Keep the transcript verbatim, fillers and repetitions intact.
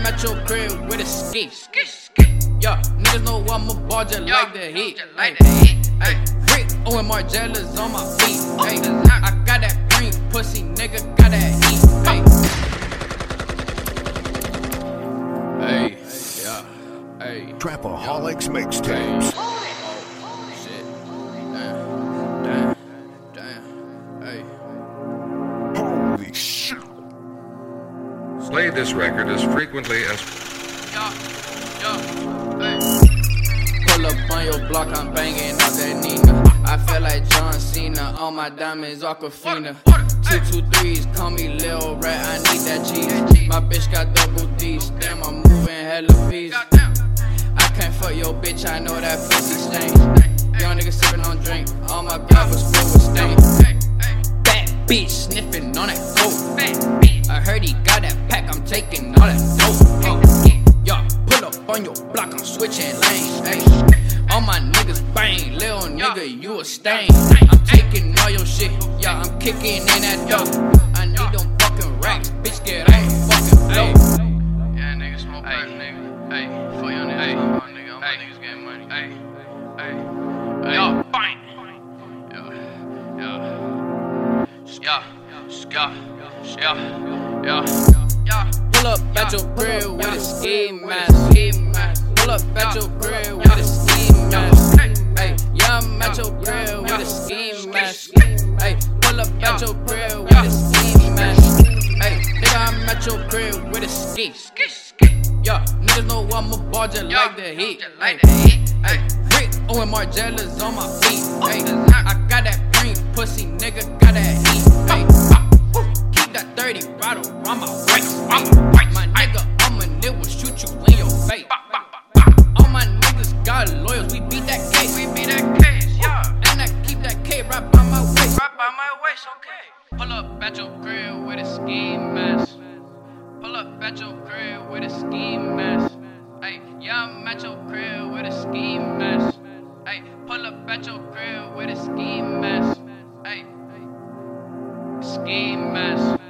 I'm at your crib with a ski. Yeah, niggas know I'm a ball just like the heat. Hey, Rick Owen Margiella's on my feet. Hey, I got that green pussy, nigga, got that heat. Hey, hey, yeah, hey. Trapaholics mixtapes. Oh, shit. Damn, damn, damn, hey. Holy shit. Play this record as frequently as Yeah, yeah, hey. Pull up on your block, I'm banging out that Nina. I feel like John Cena, all my diamonds Aquafina. Two two threes, call me Lil Rat, I need that cheese. My bitch got double D's, damn I'm moving hella peas. I can't fuck your bitch, I know that pussy stain. Young nigga sippin' on drink, all my goggles filled with stain. Bad bitch sniffing on that coke. I heard he got that pack, I'm taking all that dope. Oh. Yo, pull up on your block, I'm switching lanes. Hey, all my niggas bang, lil nigga, you a stain. I'm taking all your shit, yeah, I'm kicking in that dope. I need them fucking racks, bitch, get on the fucking floor. Yeah, nigga, smoke pipe, nigga. Hey, for your niggas, all my niggas, all my niggas getting money. Hey, hey, hey, yo, fine. Yo, yo, yeah, yeah, yeah, yeah, yeah. Pull up at your crib with a ski mask. Pull up at your crib with a ski mask. Hey, yeah, I'm at your crib with a ski mask. Hey, pull up at your crib with a ski mask. Hey, nigga, I'm at your crib with a ski. Yeah, niggas know I'm a ball just like the heat. Hey, Rick Owen Margiella's on my feet. Hey, I got that green pussy, nigga, got that heat. Hey, keep that thirty bottle on my waist. My nigga, I'm a nigga, will shoot you in your face. All my niggas got lawyers, we beat that case. We beat that case, yeah. And I keep that K right by my waist. Right by my waist, okay. Pull up at your crib with a ski mask. Pull up at your crib with a ski mask. Hey, yeah, I'm at your crib with a ski mask. Hey, pull up at your crib with a ski mask. Hey, ski mask.